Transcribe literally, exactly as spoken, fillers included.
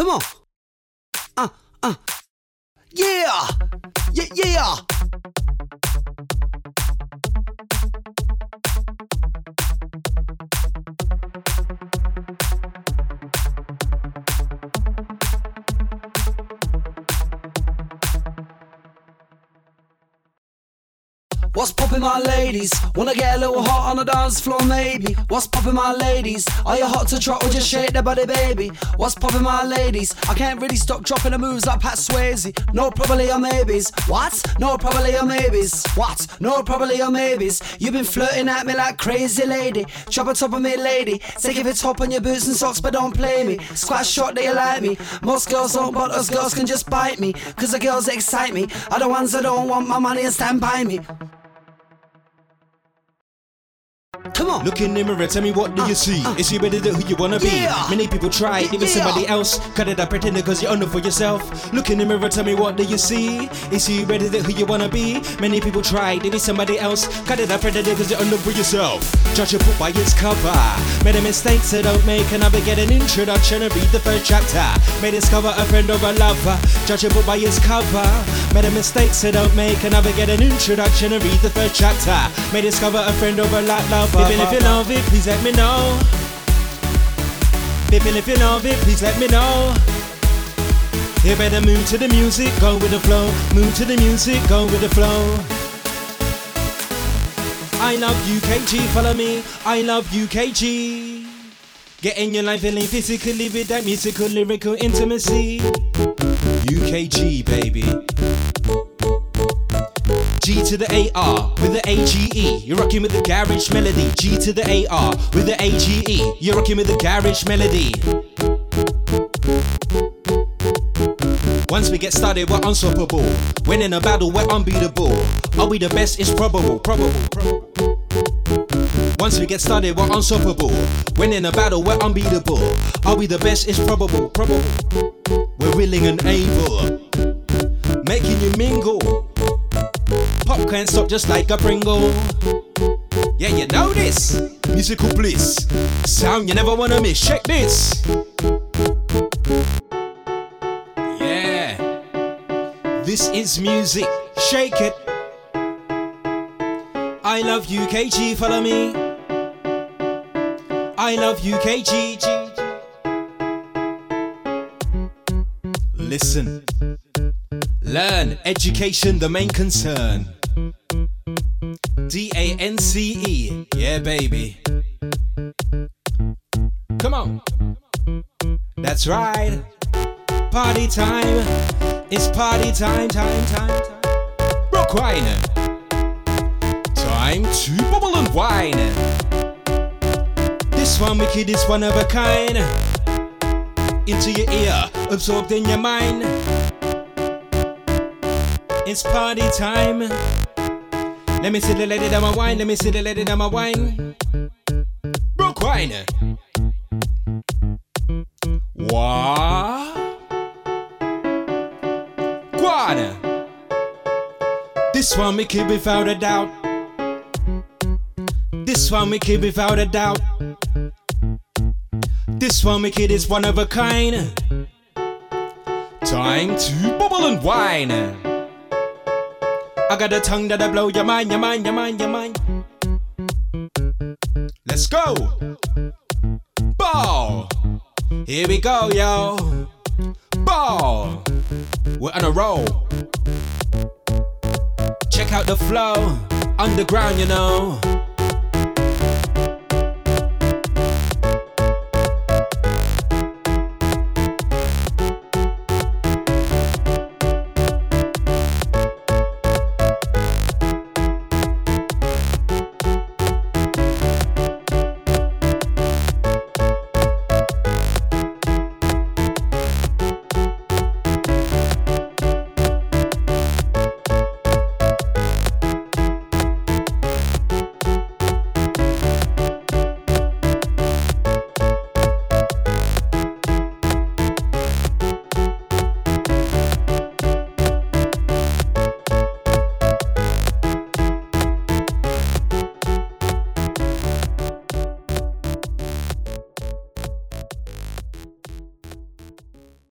Come on. Uh, uh. Yeah. Yeah, yeah. What's poppin', my ladies? Wanna get a little hot on the dance floor, maybe? What's poppin', my ladies? Are you hot to trot or just shake the body, baby? What's poppin', my ladies? I can't really stop dropping the moves like Pat Swayze. No probably or maybes. What? No probably or maybes. What? No probably or maybes. You've been flirting at me like crazy lady. Chop on top of me, lady. Take if it's top on your boots and socks, but don't play me. Squat short, they like me. Most girls don't, but us girls can just bite me. Cause the girls excite me. Are the ones that don't want my money and stand by me. Come on. Look in the mirror, tell me what do you see? uh, Is you better than who you wanna be? Yeah. Many people try, even Yeah. somebody else. Cut it up, pretend it cause you're under for yourself. Look in the mirror, tell me what do you see? Is you better than who you wanna be? Many people try, even somebody else. Cut it up, pretend it cause you're under for yourself. Judge a book by its cover. Made a mistake, so don't make another. Get an introduction and read the first chapter. May discover a friend or a lover. Judge a book by its cover. Made a mistake, so don't make another. Get an introduction and read the first chapter. May discover a friend or a lot lover. Even if you love it, please let me know. Baby, if you love it, please let me know. You better move to the music, go with the flow. Move to the music, go with the flow. I love U K G, follow me. I love U K G. Getting your life feeling physically with that musical, lyrical intimacy. U K G, baby. G to the A R with the A G E. You're rocking with the garage melody. G to the A R with the A G E. You're rocking with the garage melody. Once we get started, we're unstoppable. Winning a battle, we're unbeatable. Are we the best? It's probable, probable, probable. Once we get started, we're unstoppable. Winning a battle, we're unbeatable. Are we the best? It's probable, probable. We're willing and able, making you mingle. Pop can't stop just like a Pringle. Yeah, you know this. Musical bliss. Sound you never wanna miss. Check this. Yeah. This is music. Shake it. I love U K G, follow me. I love U K G. G, G. Listen. Learn, education, the main concern. D A N C E, yeah baby. Come on. That's right. Party time. It's party time, time, time, time. Rock wine. Time to bubble and wine. This one wicked is one of a kind. Into your ear, absorbed in your mind. It's party time. Let me see the lady down my wine. Let me see the lady down my wine. Broke wine. What? Guana. This one we keep without a doubt. This one we keep without a doubt. This one wicked is one of a kind. Time to bubble and wine. I got a tongue that'll blow your mind, your mind, your mind, your mind. Let's go. Ball. Here we go, yo. Ball. We're on a roll. Check out the flow. Underground, you know.